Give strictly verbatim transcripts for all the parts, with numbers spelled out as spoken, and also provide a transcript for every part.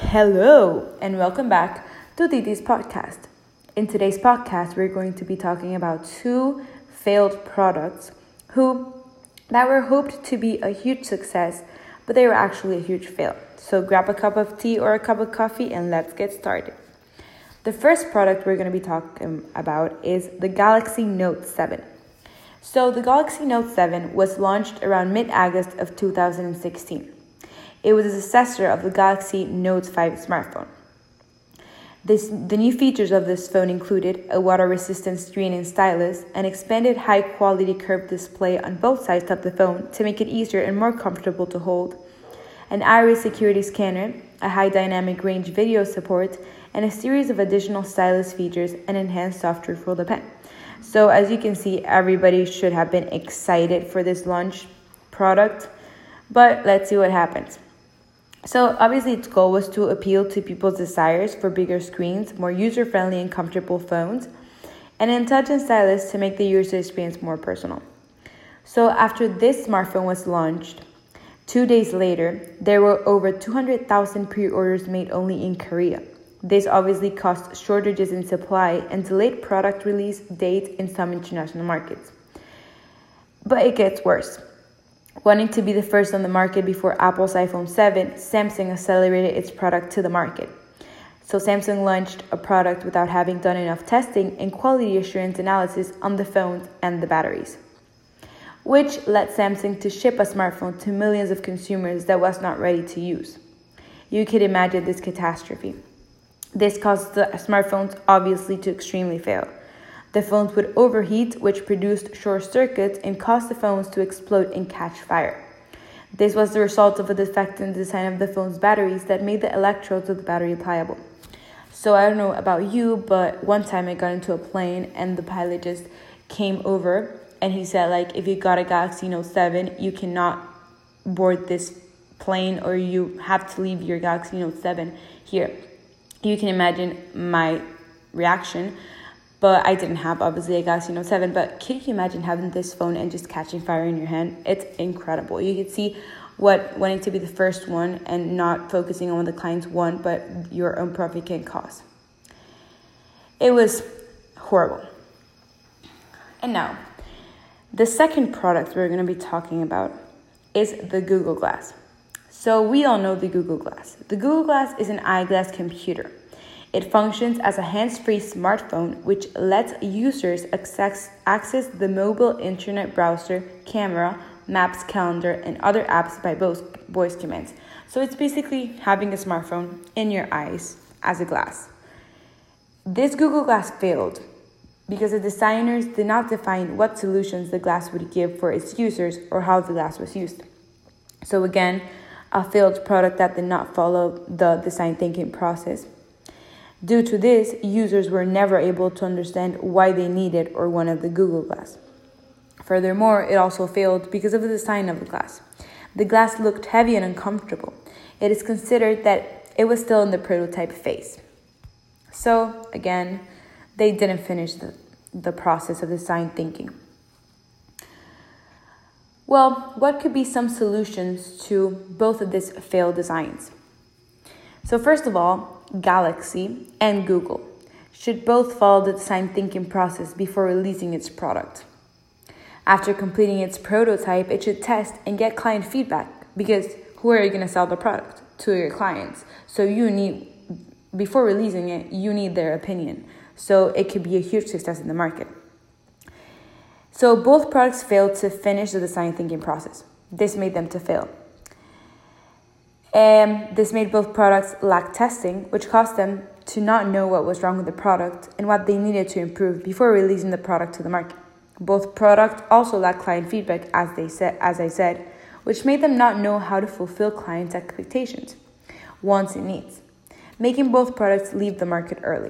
Hello, and welcome back to Titi's podcast. In today's podcast, we're going to be talking about two failed products who that were hoped to be a huge success, but they were actually a huge fail. So grab a cup of tea or a cup of coffee and let's get started. The first product we're going to be talking about is the Galaxy Note seven. So the Galaxy Note seven was launched around mid-August of two thousand sixteen. It was a successor of the Galaxy Note five smartphone. This, the new features of this phone included a water-resistant screen and stylus, an expanded high-quality curved display on both sides of the phone to make it easier and more comfortable to hold, an iris security scanner, a high dynamic range video support, and a series of additional stylus features and enhanced software for the pen. So as you can see, everybody should have been excited for this launch product, but let's see what happens. So obviously its goal was to appeal to people's desires for bigger screens, more user-friendly and comfortable phones, and in touch and stylus to make the user experience more personal. So after this smartphone was launched, two days later, there were over two hundred thousand pre-orders made only in Korea. This obviously caused shortages in supply and delayed product release dates in some international markets. But it gets worse. Wanting to be the first on the market before Apple's iPhone seven, Samsung accelerated its product to the market. So Samsung launched a product without having done enough testing and quality assurance analysis on the phones and the batteries, which led Samsung to ship a smartphone to millions of consumers that was not ready to use. You could imagine this catastrophe. This caused the smartphones obviously to extremely fail. The phones would overheat, which produced short circuits and caused the phones to explode and catch fire. This was the result of a defect in the design of the phone's batteries that made the electrodes of the battery pliable. So I don't know about you, but one time I got into a plane and the pilot just came over and he said, like, if you got a Galaxy Note seven, you cannot board this plane or you have to leave your Galaxy Note seven here. You can imagine my reaction. But I didn't have, obviously, a Galaxy Note seven. But can you imagine having this phone and just catching fire in your hand? It's incredible. You can see what wanting to be the first one and not focusing on what the clients want, but your own profit can cause. It was horrible. And now, the second product we're going to be talking about is the Google Glass. So we all know the Google Glass. The Google Glass is an eyeglass computer. It functions as a hands-free smartphone which lets users access, access the mobile internet browser, camera, maps, calendar, and other apps by both voice commands. So it's basically having a smartphone in your eyes as a glass. This Google Glass failed because the designers did not define what solutions the glass would give for its users or how the glass was used. So again, a failed product that did not follow the design thinking process. Due to this, users were never able to understand why they needed or wanted the Google Glass. Furthermore, it also failed because of the design of the glass. The glass looked heavy and uncomfortable. It is considered that it was still in the prototype phase. So, again, they didn't finish the, the process of design thinking. Well, what could be some solutions to both of these failed designs? So first of all, Galaxy and Google should both follow the design thinking process before releasing its product. After completing its prototype, it should test and get client feedback because who are you going to sell the product to? Your clients. So you need, before releasing it, you need their opinion. So it could be a huge success in the market. So both products failed to finish the design thinking process. This made them to fail. And this made both products lack testing, which caused them to not know what was wrong with the product and what they needed to improve before releasing the product to the market. Both products also lacked client feedback, as they said, as I said, which made them not know how to fulfill clients' expectations, wants, and needs, making both products leave the market early.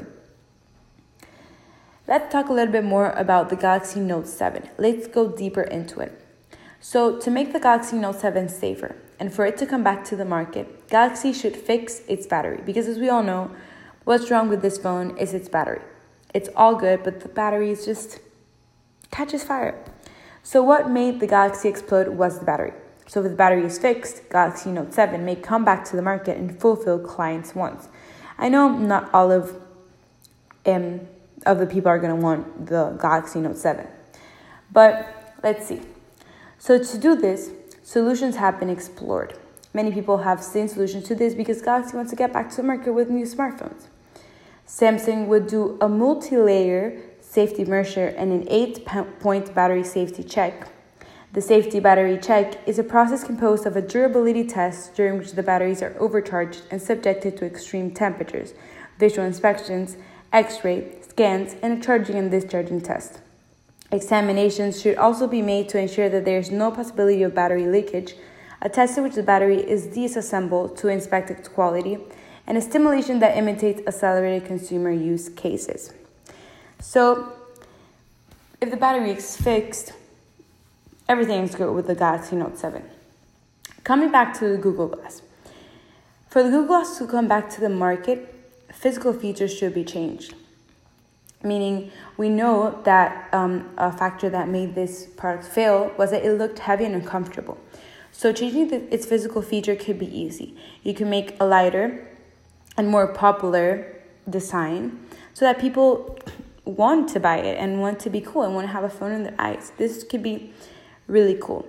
Let's talk a little bit more about the Galaxy Note seven. Let's go deeper into it. So to make the Galaxy Note seven safer and for it to come back to the market, Galaxy should fix its battery because as we all know, what's wrong with this phone is its battery. It's all good, but the battery is just catches fire. So what made the Galaxy explode was the battery. So if the battery is fixed, Galaxy Note seven may come back to the market and fulfill clients' wants. I know not all of um, of the people are going to want the Galaxy Note seven. But let's see. So to do this, solutions have been explored. Many people have seen solutions to this because Galaxy wants to get back to the market with new smartphones. Samsung would do a multi-layer safety measure and an eight-point battery safety check. The safety battery check is a process composed of a durability test during which the batteries are overcharged and subjected to extreme temperatures, visual inspections, X-ray, scans, and a charging and discharging test. Examinations should also be made to ensure that there is no possibility of battery leakage, a test in which the battery is disassembled to inspect its quality, and a stimulation that imitates accelerated consumer use cases. So, if the battery is fixed, everything is good with the Galaxy Note seven. Coming back to the Google Glass. For the Google Glass to come back to the market, physical features should be changed. Meaning, we know that um, a factor that made this product fail was that it looked heavy and uncomfortable. So changing the, its physical feature could be easy. You can make a lighter and more popular design so that people want to buy it and want to be cool and want to have a phone in their eyes. This could be really cool.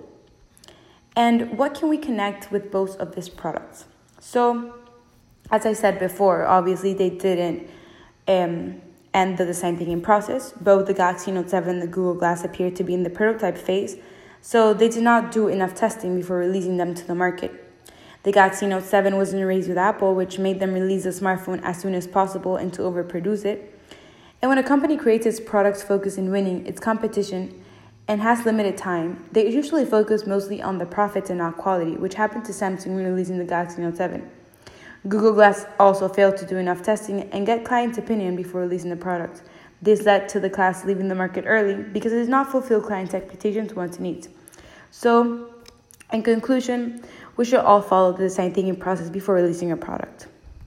And what can we connect with both of these products? So, as I said before, obviously they didn't um, end the design thinking process. Both the Galaxy Note seven and the Google Glass appear to be in the prototype phase, so they did not do enough testing before releasing them to the market. The Galaxy Note seven was in a race with Apple, which made them release the smartphone as soon as possible and to overproduce it. And when a company creates its products focused in winning its competition and has limited time, they usually focus mostly on the profits and not quality, which happened to Samsung when releasing the Galaxy Note seven. Google Glass also failed to do enough testing and get clients' opinion before releasing the product. This led to the Glass leaving the market early because it did not fulfill clients' expectations, wants, and needs. So, in conclusion, we should all follow the design thinking process before releasing a product.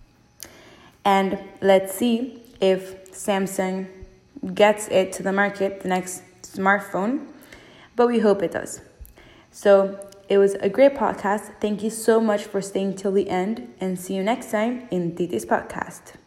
And let's see if Samsung gets it to the market, the next smartphone, but we hope it does. So, it was a great podcast. Thank you so much for staying till the end, and see you next time in Titi's podcast.